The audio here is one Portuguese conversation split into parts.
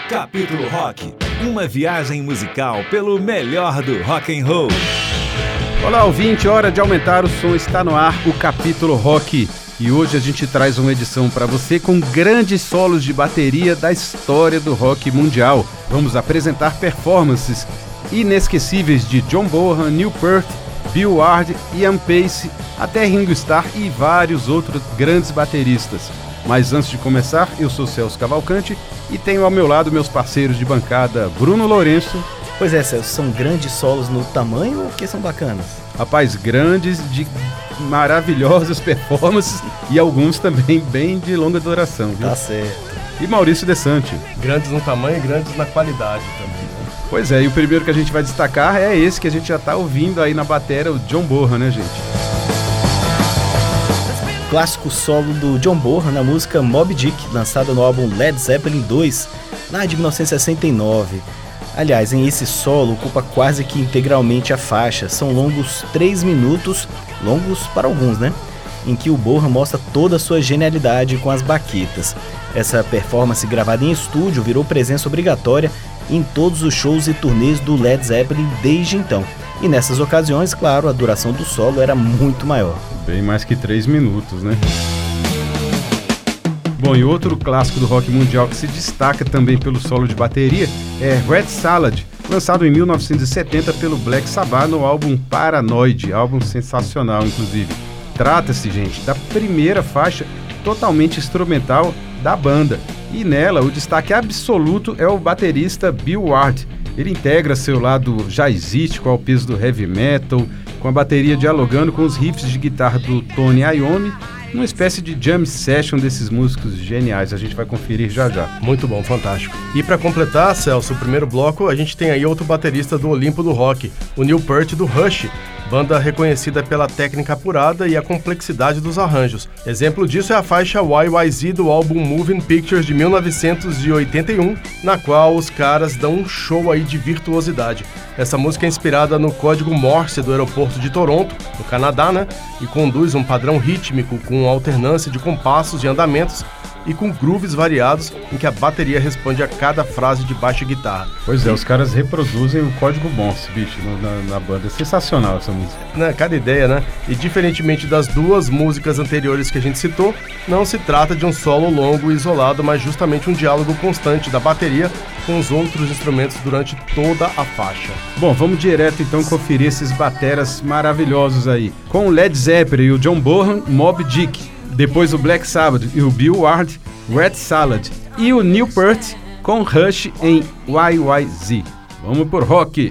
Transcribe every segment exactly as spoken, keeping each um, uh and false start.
Capítulo Rock, uma viagem musical pelo melhor do rock and roll. Olá, ouvinte, hora de aumentar o som, está no ar o Capítulo Rock. E hoje a gente traz uma edição para você com grandes solos de bateria da história do rock mundial. Vamos apresentar performances inesquecíveis de John Bonham, Neil Peart, Bill Ward, Ian Pace, até Ringo Starr e vários outros grandes bateristas. Mas antes de começar, eu sou Celso Cavalcante e tenho ao meu lado meus parceiros de bancada, Bruno Lourenço. Pois é, Celso, são grandes solos no tamanho ou que são bacanas? Rapaz, grandes, de maravilhosas performances e alguns também bem de longa duração, viu? Tá certo. E Maurício Desante. Grandes no tamanho e grandes na qualidade também, né? Pois é, e o primeiro que a gente vai destacar é esse que a gente já tá ouvindo aí na bateria, o John Bonham, né, gente? Clássico solo do John Bonham na música Moby Dick, lançada no álbum Led Zeppelin dois, lá de mil novecentos e sessenta e nove. Aliás, em esse solo ocupa quase que integralmente a faixa, são longos três minutos, longos para alguns, né? Em que o Bonham mostra toda a sua genialidade com as baquetas. Essa performance gravada em estúdio virou presença obrigatória em todos os shows e turnês do Led Zeppelin desde então. E nessas ocasiões, claro, a duração do solo era muito maior. Bem mais que três minutos, né? Bom, e outro clássico do rock mundial que se destaca também pelo solo de bateria é Red Salad, lançado em mil novecentos e setenta pelo Black Sabbath no álbum Paranoid, álbum sensacional, inclusive. Trata-se, gente, da primeira faixa totalmente instrumental da banda. E nela, o destaque absoluto é o baterista Bill Ward. Ele integra seu lado jazzístico ao peso do heavy metal, com a bateria dialogando com os riffs de guitarra do Tony Iommi, uma espécie de jam session desses músicos geniais. A gente vai conferir já já. Muito bom, fantástico. E para completar, Celso, o primeiro bloco, a gente tem aí outro baterista do Olimpo do rock, o Neil Peart do Rush, banda reconhecida pela técnica apurada e a complexidade dos arranjos. Exemplo disso é a faixa Y Y Z do álbum Moving Pictures de mil novecentos e oitenta e um, na qual os caras dão um show aí de virtuosidade. Essa música é inspirada no código Morse do aeroporto de Toronto, no Canadá, né? E conduz um padrão rítmico com alternância de compassos e andamentos e com grooves variados em que a bateria responde a cada frase de baixo e guitarra. Pois é, os caras reproduzem o código Morse, bicho, na, na banda. É sensacional essa música. Né, cada ideia, né? E diferentemente das duas músicas anteriores que a gente citou, não se trata de um solo longo e isolado, mas justamente um diálogo constante da bateria com os outros instrumentos durante toda a faixa. Bom, vamos direto então conferir esses bateras maravilhosos aí. Com o Led Zeppelin e o John Bonham, Moby Dick. Depois o Black Sabbath e o Bill Ward, Red Salad. E o Neil Peart com Rush em Y Y Z. Vamos por rock!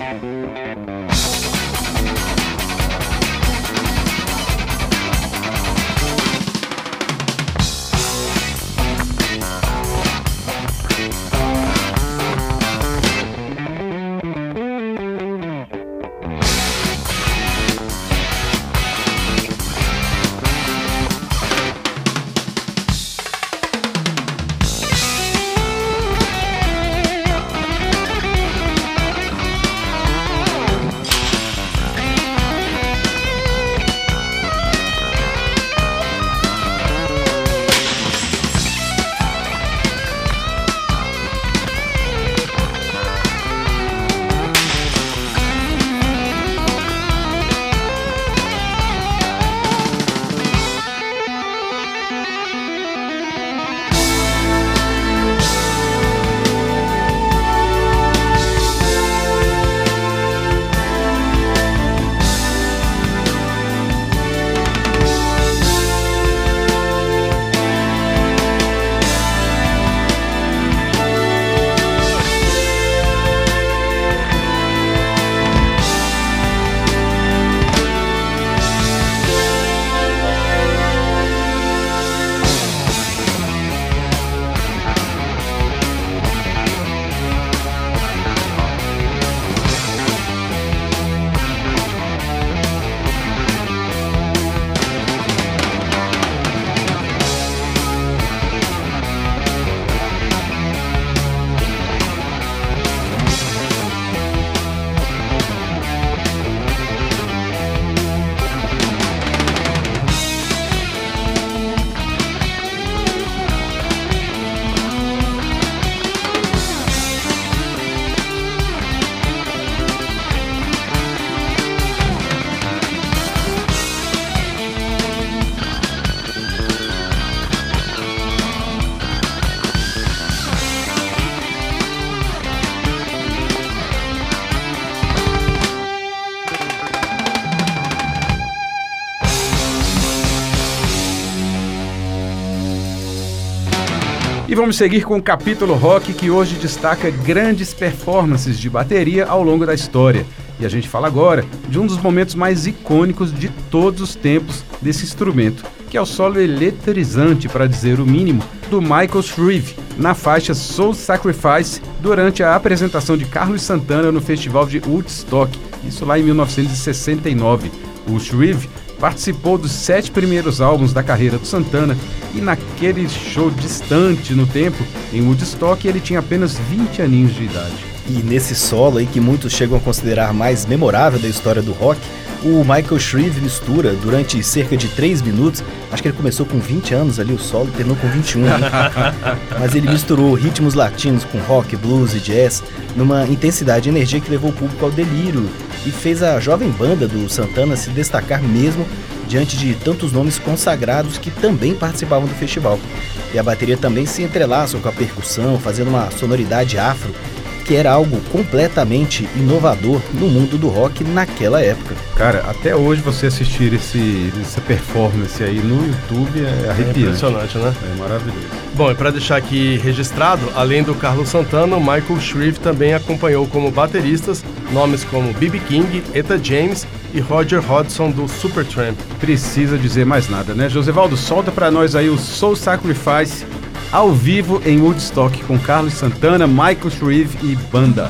E vamos seguir com o capítulo rock, que hoje destaca grandes performances de bateria ao longo da história. E a gente fala agora de um dos momentos mais icônicos de todos os tempos desse instrumento, que é o solo eletrizante, para dizer o mínimo, do Michael Shrieve, na faixa Soul Sacrifice, durante a apresentação de Carlos Santana no Festival de Woodstock, isso lá em mil novecentos e sessenta e nove. O Shrieve participou dos sete primeiros álbuns da carreira do Santana e naquele show distante no tempo, em Woodstock, ele tinha apenas vinte aninhos de idade. E nesse solo aí, que muitos chegam a considerar mais memorável da história do rock, o Michael Shrieve mistura durante cerca de três minutos, acho que ele começou com vinte anos ali o solo e terminou com vinte e um, né? Mas ele misturou ritmos latinos com rock, blues e jazz numa intensidade e energia que levou o público ao delírio e fez a jovem banda do Santana se destacar mesmo diante de tantos nomes consagrados que também participavam do festival. E a bateria também se entrelaça com a percussão, fazendo uma sonoridade afro, que era algo completamente inovador no mundo do rock naquela época. Cara, até hoje você assistir esse, essa performance aí no YouTube é arrepiante. É impressionante, né? É maravilhoso. Bom, e para deixar aqui registrado, além do Carlos Santana, o Michael Shrieve também acompanhou como bateristas nomes como B B King, Etta James e Roger Hodgson do Supertramp. Precisa dizer mais nada, né? Josevaldo, solta pra nós aí o Soul Sacrifice ao vivo em Woodstock com Carlos Santana, Michael Shrieve e banda.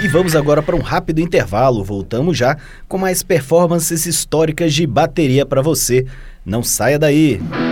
vamos agora para um rápido intervalo. Voltamos já com mais performances históricas de bateria para você. Não saia daí!